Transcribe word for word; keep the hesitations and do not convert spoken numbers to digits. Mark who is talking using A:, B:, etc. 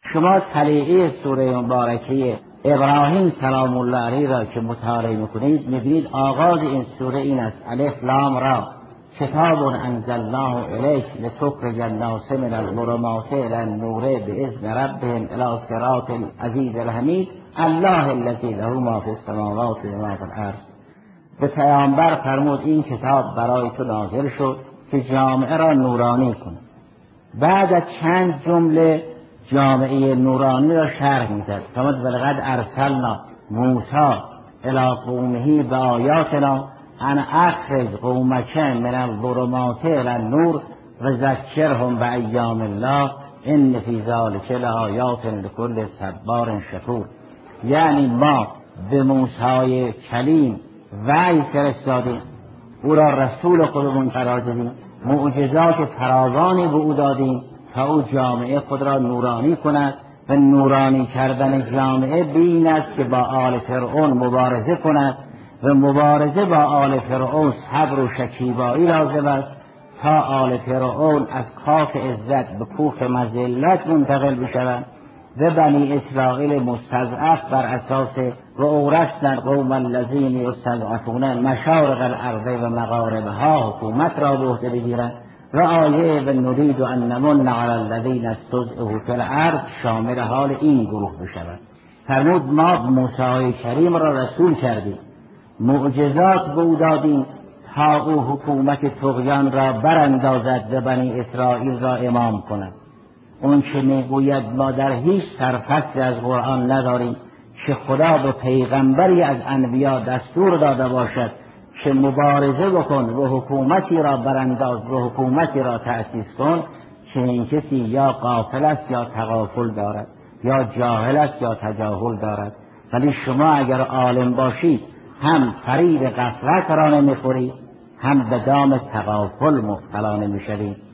A: شما طلیعه سوره مبارکه ابراهیم سلام الله علیه را که مطالعه میکنید میبینید آغاز این سوره این است: الف لام را کتاب انزلناه الیک لتخرج الناس من الظلمات الی النور باذن ربهم الی صراط العزیز الحمید الله الذی له ما فی السماوات و ما فی الارض. به پیامبر فرمود این کتاب برای تو نازل شد که جامعه را نورانی کند. بعد از چند جمله جامعه نورانی را شرح می‌دهد. فرمود ولقد ارسلنا موسی الی قومه بآیاتنا ان اخرج قومک من الظلمات الی النور و ذکرهم بایام الله ان فی ذلک لآیات لکل صبار شکور. یعنی ما به موسی کلیم وحی فرستادیم، او را رسول خودمون قرار دادیم، معجزات فراوانی به او دادیم تا او جامعه خود را نورانی کند و نورانی کردن جامعه بین است که با آل فرعون مبارزه کند و مبارزه با آل فرعون صبر و شکیبایی لازم است تا آل فرعون از کاخ عزت به کوخ مذلت منتقل بشوند و بنی اسرائیل مستضعف بر اساس و اورثنا القوم الذین یستضعفون مشارق الارض و مغاربها حکومت را به عهده بگیرند و آیه و نرید ان نمن علی الذین استضعفوا فی الارض شامل حال این گروه بشود. فرمود ما موسی کریم را رسول کردیم، معجزات به او دادیم تا او حکومت طغیان را براندازد و بنی اسرائیل را امام کند. اون که میگوید ما در هیچ سرفصلی از قرآن نداریم که خدا به پیغمبری از انبیا دستور داده باشد که مبارزه بکن و حکومتی را برانداز و حکومتی را تأسیس کن، که این کسی یا غافل است یا تغافل دارد، یا جاهل است یا تجاهل دارد. ولی شما اگر عالم باشید هم فریب غفلت را نمیخورید، هم به دام تغافل مبتلا نمیشوید.